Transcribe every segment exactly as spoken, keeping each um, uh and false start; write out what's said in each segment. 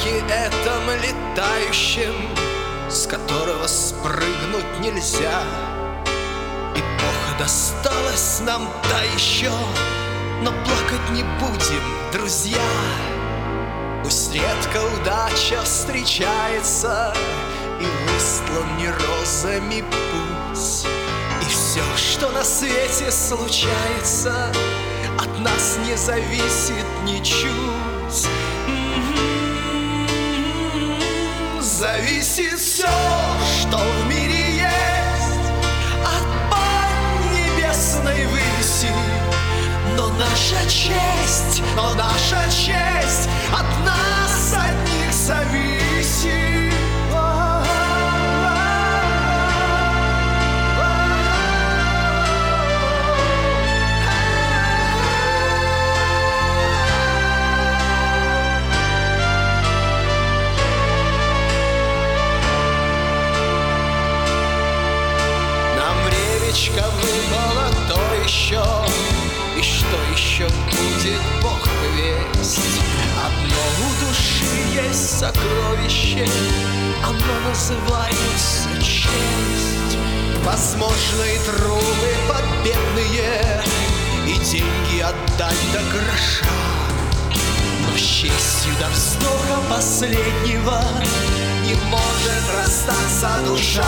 небе этом летающем, с которого спрыгнуть нельзя. Эпоха досталась нам та еще, но плакать не будем, друзья. Пусть редко удача встречается и выстлан не розами путь, и все, что на свете случается, от нас не зависит ничуть. Зависит все, что в мире есть, от поднебесной выси. Но наша честь, но наша честь от нас одних зависит. Выпало то еще, и что еще будет, Бог весть. Одно у души есть сокровище, оно называется честь. Возможно, и труды победные, и деньги отдать до гроша, но с честью до вздоха последнего не может расстаться душа.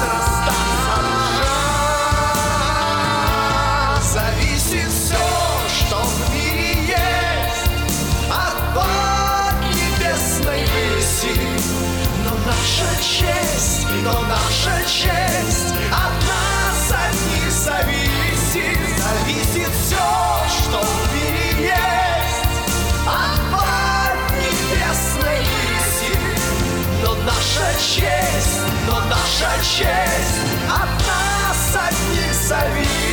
Зависит все, что в мире есть, от поднебесной выси. Но наша честь, но наша честь от нас одних зависит. Зависит все, что в мире есть, от поднебесной выси. Но наша честь, но наша честь от нас одних зависит.